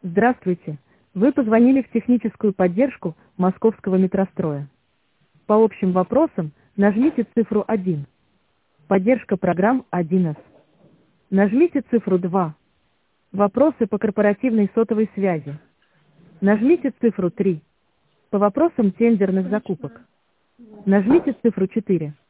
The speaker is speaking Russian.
Здравствуйте. Вы позвонили в техническую поддержку Московского метростроя. По общим вопросам нажмите цифру 1. Поддержка программ 1С. Нажмите цифру 2. Вопросы по корпоративной сотовой связи. Нажмите цифру 3. По вопросам тендерных закупок. Нажмите цифру 4.